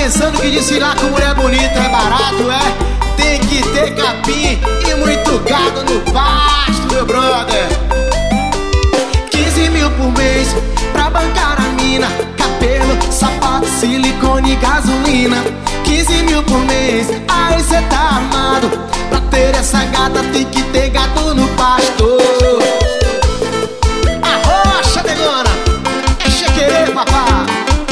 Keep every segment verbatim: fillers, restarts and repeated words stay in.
pensando que desfilar com mulher bonita é barato, é? Tem que ter capim e muito gado no pasto, meu brother. Quinze mil por mês pra bancar a mina, cabelo, sapato, silicone e gasolina. Quinze mil por mês, aí cê tá armado. Pra ter essa gata tem que ter gato no pasto. Arrocha, negona, é chequerê, papá.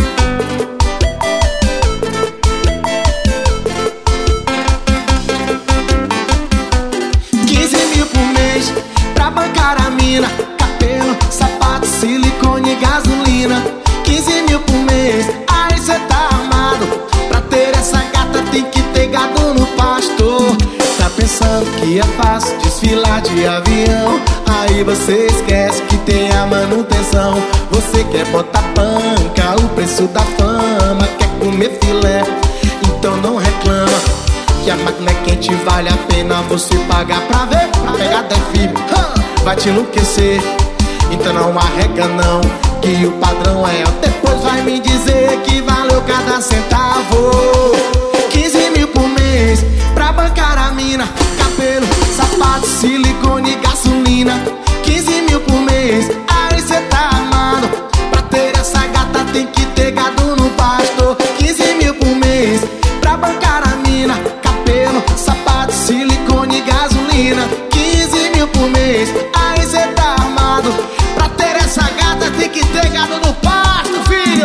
Quinze mil por mês pra bancar a mina, cabelo, sapato, silicone e gasolina. Quinze mil por mês, aí cê tá armado. Pra ter essa gata tem que ter gado no pasto. Tá pensando que é fácil desfilar de avião, aí você esquece que tem a manutenção. Você quer botar panca, o preço da fama, quer comer filé, então não reclama que a máquina é quente, vale a pena você pagar pra ver. Pra pegar dez filhos, vai te enlouquecer. Então não arrega não, que o padrão é alto. Depois vai me dizer que valeu cada centavo. Quinze mil por mês pra bancar a mina, cabelo, sapato, silicone e gasolina. Quinze mil por mês, aí cê tá armado. Pra ter essa gata tem que ter gado no pasto. Quinze mil por mês pra bancar a mina, cabelo, sapato, silicone e gasolina. Quinze mil por mês, aí cê tá armado. Pra ter essa gata tem que ter gado no pasto, filho.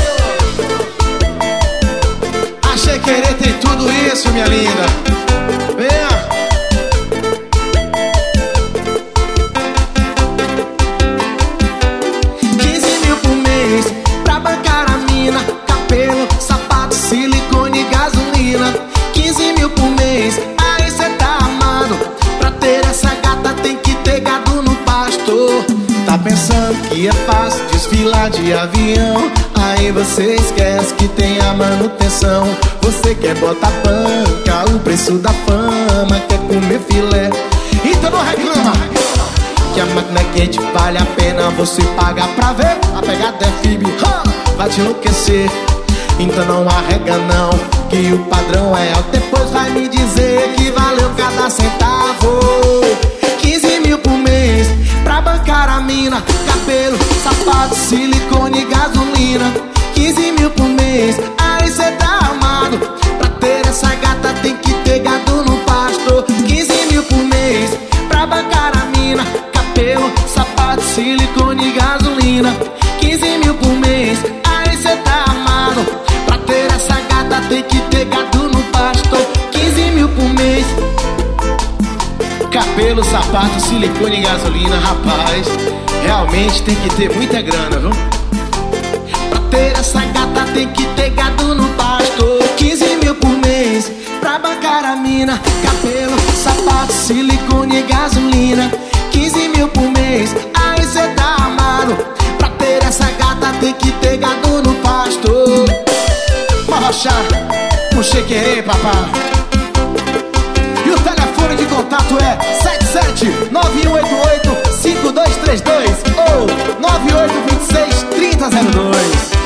Achei querer tem tudo isso, minha linda. Venha. Quinze mil por mês pra bancar a mina, cabelo, sapato, silicone e gasolina. Quinze mil por mês, aí cê tá armado. Pra ter essa gata tem que ter gado no pasto. Tá pensando que é fácil desfilar de avião, aí você esquece que tem a manutenção. Você quer botar panca, o preço da fama, quer comer filé, então não reclama que a máquina é quente, vale a pena você pagar pra ver. A pegada é F I B, vai te enlouquecer. Então não arrega não, que o padrão é alto. Depois vai me dizer que valeu cada centavo. Quinze mil por mês pra bancar a mina, cabelo, sapato, silicone e gasolina. Quinze mil por mês, aí cê tá armado. Pra ter essa gata tem que ter gado no pasto. Quinze mil por mês pra bancar a mina, cabelo, sapato, silicone e gasolina. Quinze mil por mês, aí cê tá armado. Pra ter essa gata tem que ter gado no pasto. Quinze mil por mês, cabelo, sapato, silicone e gasolina. Rapaz, realmente tem que ter muita grana, viu? Pra ter essa gata tem que ter gado no pasto. Quinze mil por mês pra bancar a mina, cabelo, sapato, silicone e gasolina. Quinze mil por mês, aí cê tá armado. Pra ter essa gata tem que ter gado no pasto. Marrochar, puxei querer, papá. E o telefone de contato é sete sete nove um oito oito cinco dois três dois ou nove oito dois seis três zero zero dois.